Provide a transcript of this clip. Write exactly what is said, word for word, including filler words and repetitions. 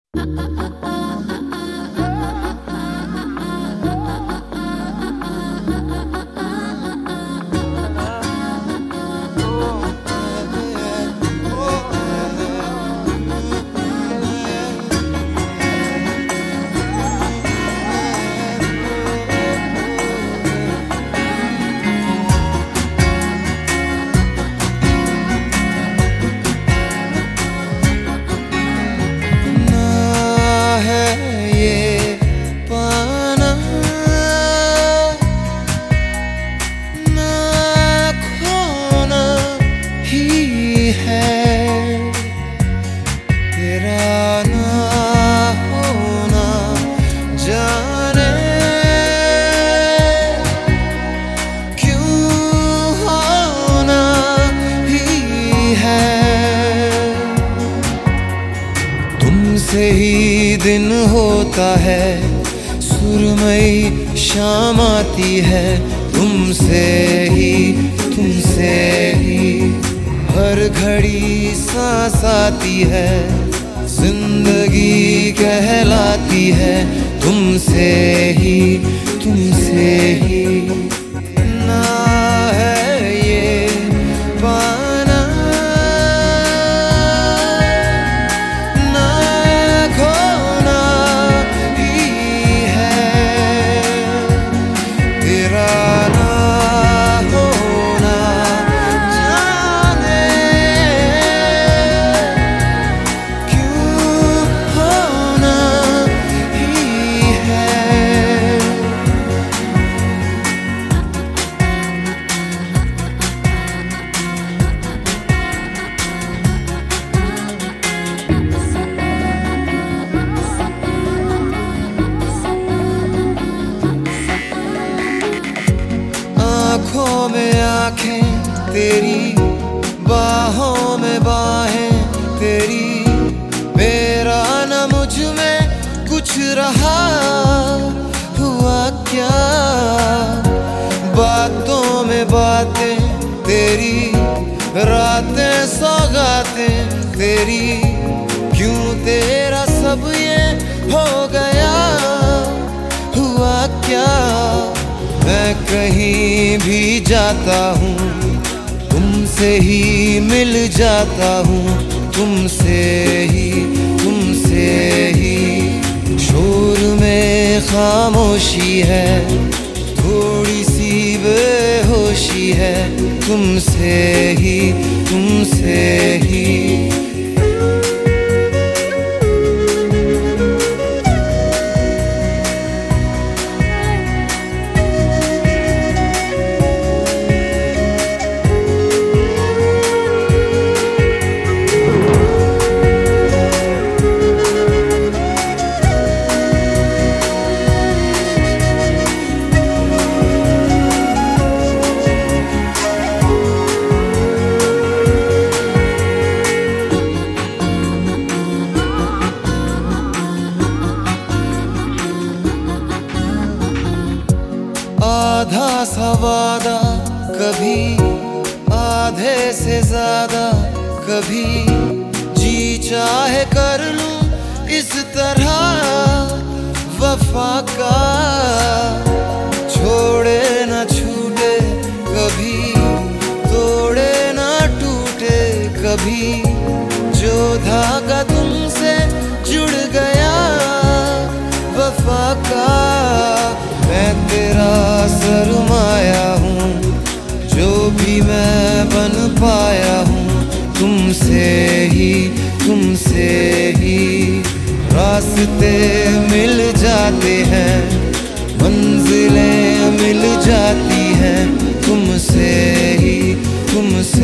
तुमसे ही दिन होता है, सुरमई शाम आती है, तुमसे ही तुमसे ही हर घड़ी सांस आती है, जिंदगी कहलाती है, तुमसे ही तुमसे ही। ना है ये पाना ना खोना ही है, तेरा ना होना जाने क्यों होना ही है। आँखों में आँखें तेरी, बाहों में बाहें तेरी, मेरा न मुझ में कुछ रहा हुआ क्या। बातों में बातें तेरी, रातें सौगातें तेरी, क्यों तेरा सब ये हो गया हुआ क्या। मैं कहीं भी जाता हूँ, तुमसे ही मिल जाता हूँ, तुमसे ही तुमसे ही। शोर में खामोशी है, थोड़ी सी बेहोशी है, तुमसे ही तुमसे ही। आधा सा वादा कभी, आधे से ज्यादा कभी, जी चाहे कर लूं इस तरह वफा का। छोड़े न छूटे कभी, तोड़े न टूटे कभी, जो धागा तुमसे जुड़ गया वफा का। मैं तेरा सरमाया हूँ, जो भी मैं बन पाया हूँ, तुमसे ही तुमसे ही। रास्ते मिल जाते हैं, मंजिलें मिल जाती हैं, तुमसे ही तुमसे